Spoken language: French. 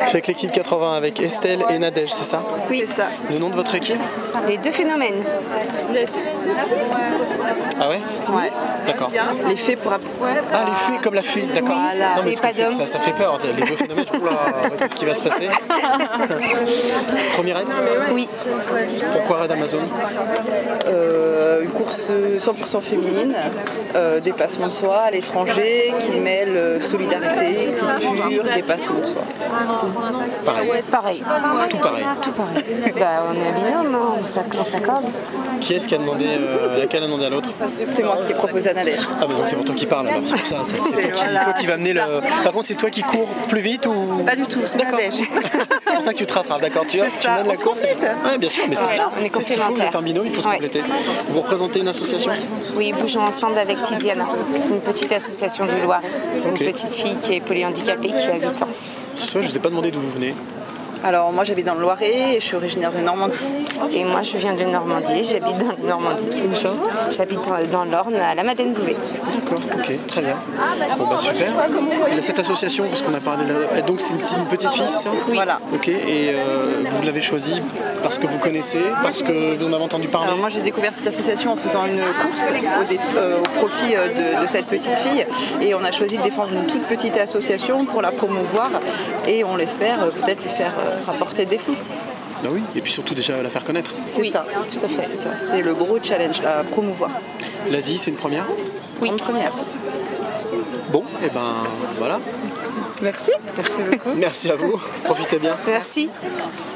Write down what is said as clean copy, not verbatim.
suis avec l'équipe 80 avec Estelle et Nadège, c'est ça? Oui, c'est ça. Le nom de votre équipe? Les deux phénomènes. Ah ouais? Ouais. D'accord. Les fées pour Ah, les fées comme la fée, d'accord. Voilà. Non, mais Et ce pas que fait, d'hommes. ça fait peur, les deux phénomènes. Oula, qu'est-ce qui va se passer? Premier raid? Oui. Pourquoi raid Amazon? Une course 100% féminine, dépassement de soi à l'étranger qui mêle solidarité, culture, dépassement de soi. Pareil. Pareil. Tout pareil. Tout pareil. Bah, on est un binôme, hein, on s'accorde. Qui est-ce qui a demandé, laquelle a demandé à l'autre? C'est moi qui ai proposé à Nadège. Ah, bah donc c'est pour toi qui parle alors, c'est pour ça. C'est toi qui va mener le. Par contre, c'est toi qui cours plus vite ou. Pas du tout, c'est D'accord. Nadège. C'est pour ça que tu te rattrapes, d'accord. Tu C'est ça, mènes la on se course. complète. Oui, bien sûr, mais c'est bien. on est C'est ce qu'il faut, vous complémentaires. êtes un binôme, il faut se Ouais. compléter. Vous représentez une association? Oui, Bougeons ensemble avec Tiziana, une petite association du Loiret. Ok. Une petite fille qui est polyhandicapée, qui a 8 ans. C'est vrai, je vous ai pas demandé d'où vous venez. Alors moi j'habite dans le Loiret et je suis originaire de Normandie. Et moi, je viens de Normandie, j'habite dans la Normandie. Où ça? J'habite dans l'Orne, à la Madeleine-Bouvet. D'accord, ok, très bien. Bon bah super. Et cette association, parce qu'on a parlé là, donc c'est une petite fille, c'est ça? Oui. Voilà. Ok, et vous l'avez choisie parce que vous connaissez, parce que vous en avez entendu parler? Alors moi j'ai découvert cette association en faisant une course au profit de cette petite fille et on a choisi de défendre une toute petite association pour la promouvoir et on l'espère peut-être lui faire rapporter des fonds. Bah oui, et puis surtout déjà la faire connaître. C'est ça, tout à fait, c'est ça. C'était le gros challenge, la promouvoir. L'Asie, c'est une première? Oui. En première. Bon, et ben voilà. Merci. Merci beaucoup. Merci à vous, profitez bien. Merci.